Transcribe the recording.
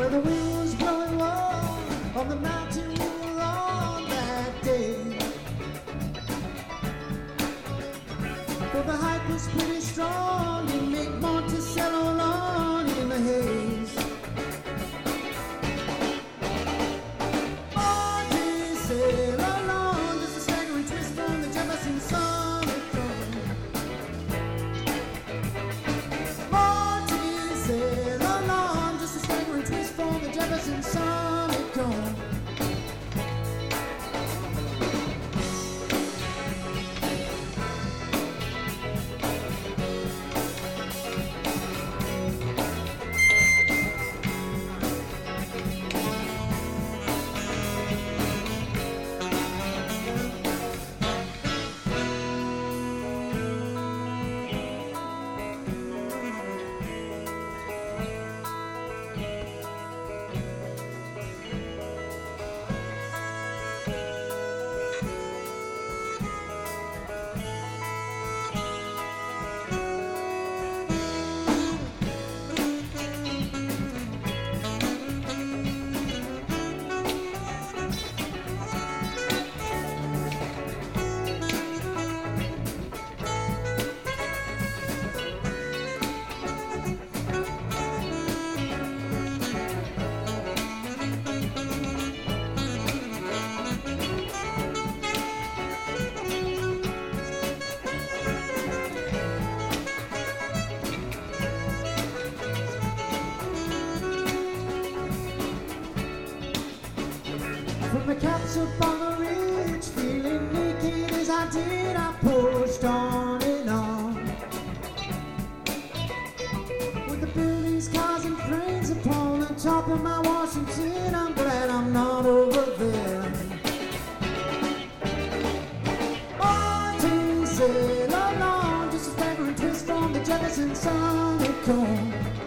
Well, the wind was blowing warm on the mountain we were on that day. But the hike was pretty strong, you make Monticello alone in the haze. Monticello alone, just a staggering twist from the Jefferson Summit Cone. Monticello alone, just a staggering twist from the Jefferson Summit Cone. From the caps up on the ridge, feeling naked as I did, I pushed on and on. With the buildings, cars and trains upon the top of my Washington, I'm glad I'm not over there. Monticello alone, just a staggering twist from the Jefferson Summit Cone.